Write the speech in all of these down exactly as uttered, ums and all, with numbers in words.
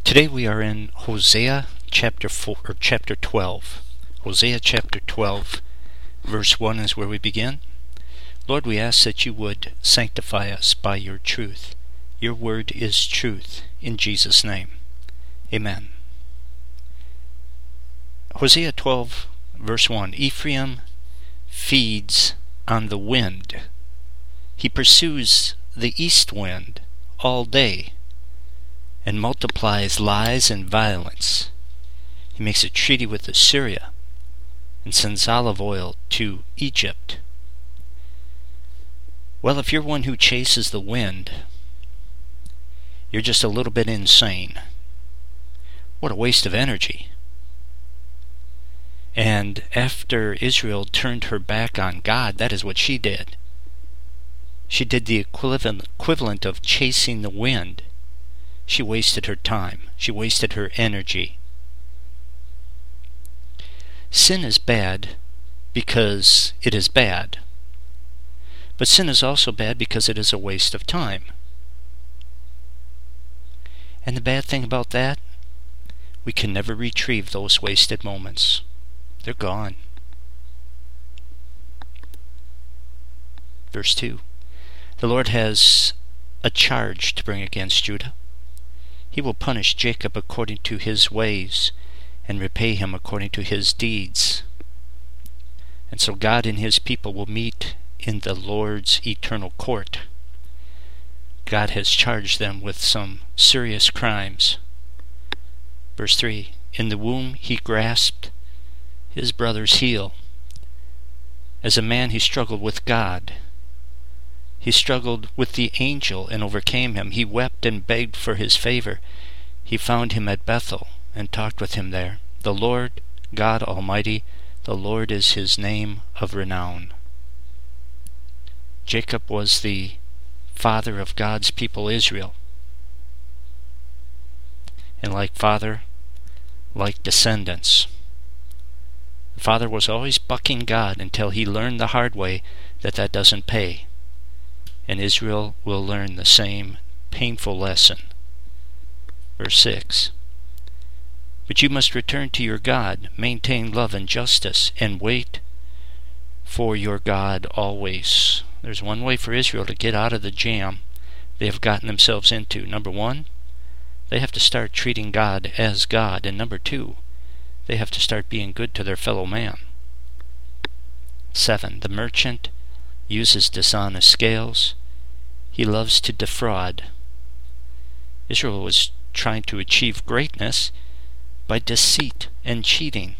Today we are in Hosea chapter four or chapter twelve. Hosea chapter twelve, verse one is where we begin. Lord, we ask that you would sanctify us by your truth. Your word is truth. In Jesus' name, amen. Hosea twelve, verse one. Ephraim feeds on the wind. He pursues the east wind all day and multiplies lies and violence. He makes a treaty with Assyria and sends olive oil to Egypt. Well, if you're one who chases the wind, you're just a little bit insane. What a waste of energy. And after Israel turned her back on God, that is what she did. She did the equivalent, equivalent of chasing the wind. She wasted her time. She wasted her energy. Sin is bad because it is bad. But sin is also bad because it is a waste of time. And the bad thing about that, we can never retrieve those wasted moments. They're gone. Verse two. The Lord has a charge to bring against Judah. He will punish Jacob according to his ways and repay him according to his deeds. And so God and his people will meet in the Lord's eternal court. God has charged them with some serious crimes. Verse three. In the womb he grasped his brother's heel. As a man he struggled with God. He struggled with the angel and overcame him. He wept and begged for his favor. He found him at Bethel and talked with him there. The Lord, God Almighty, the Lord is his name of renown. Jacob was the father of God's people Israel. And like father, like descendants. The father was always bucking God until he learned the hard way that that doesn't pay. And Israel will learn the same painful lesson. Verse six. But you must return to your God, maintain love and justice, and wait for your God always. There's one way for Israel to get out of the jam they have gotten themselves into. Number one, they have to start treating God as God. And number two, they have to start being good to their fellow man. Seven. The merchant uses dishonest scales. He loves to defraud. Israel was trying to achieve greatness by deceit and cheating.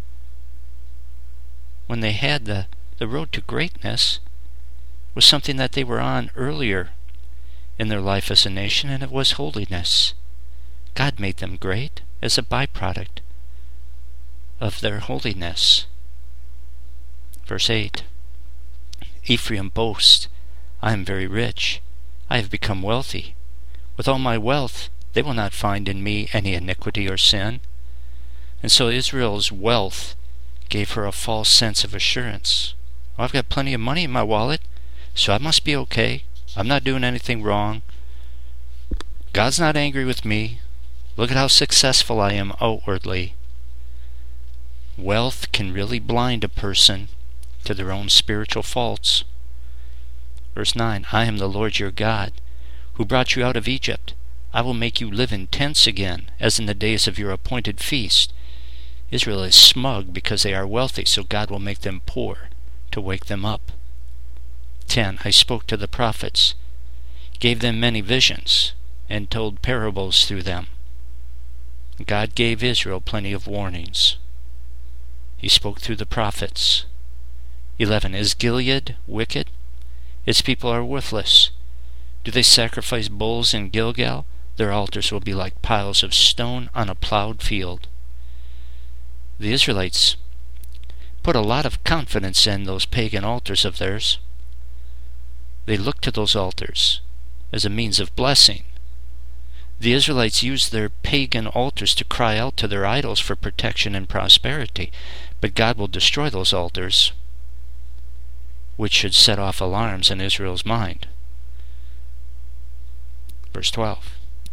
When they had the, the road to greatness was something that they were on earlier in their life as a nation, and it was holiness. God made them great as a byproduct of their holiness. Verse eight. Ephraim boasts, I am very rich. I have become wealthy. With all my wealth, they will not find in me any iniquity or sin. And so Israel's wealth gave her a false sense of assurance. Oh, I've got plenty of money in my wallet, so I must be okay. I'm not doing anything wrong. God's not angry with me. Look at how successful I am outwardly. Wealth can really blind a person to their own spiritual faults. Verse nine. I am the Lord your God, who brought you out of Egypt. I will make you live in tents again, as in the days of your appointed feast. Israel is smug because they are wealthy, so God will make them poor to wake them up. ten. I spoke to the prophets, gave them many visions, and told parables through them. God gave Israel plenty of warnings. He spoke through the prophets. eleven. Is Gilead wicked? Its people are worthless. Do they sacrifice bulls in Gilgal? Their altars will be like piles of stone on a plowed field. The Israelites put a lot of confidence in those pagan altars of theirs. They looked to those altars as a means of blessing. The Israelites used their pagan altars to cry out to their idols for protection and prosperity, but God will destroy those altars, which should set off alarms in Israel's mind. Verse twelve.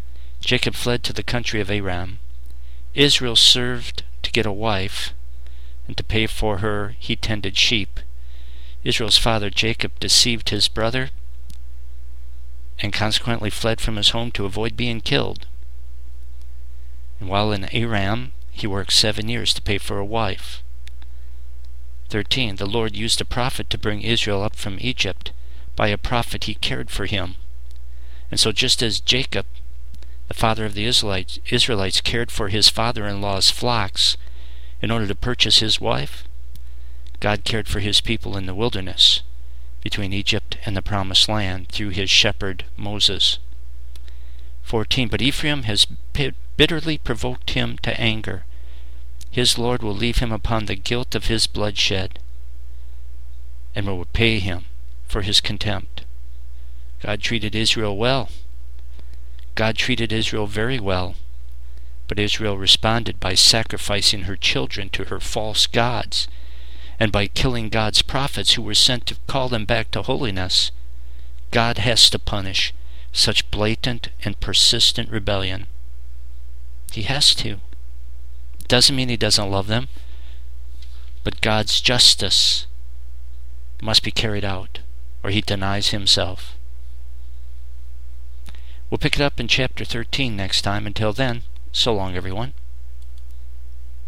Jacob fled to the country of Aram. Israel served to get a wife, and to pay for her he tended sheep. Israel's father Jacob deceived his brother and consequently fled from his home to avoid being killed. And while in Aram, he worked seven years to pay for a wife. thirteen. The Lord used a prophet to bring Israel up from Egypt. By a prophet he cared for him. And so just as Jacob, the father of the Israelites, Israelites cared for his father-in-law's flocks in order to purchase his wife, God cared for his people in the wilderness between Egypt and the promised land through his shepherd Moses. fourteen. But Ephraim has bitterly provoked him to anger. His Lord will leave him upon the guilt of his bloodshed and will repay him for his contempt. God treated Israel well. God treated Israel very well. But Israel responded by sacrificing her children to her false gods and by killing God's prophets who were sent to call them back to holiness. God has to punish such blatant and persistent rebellion. He has to. Doesn't mean he doesn't love them, but God's justice must be carried out, or he denies himself. We'll pick it up in chapter thirteen next time. Until then, so long, everyone.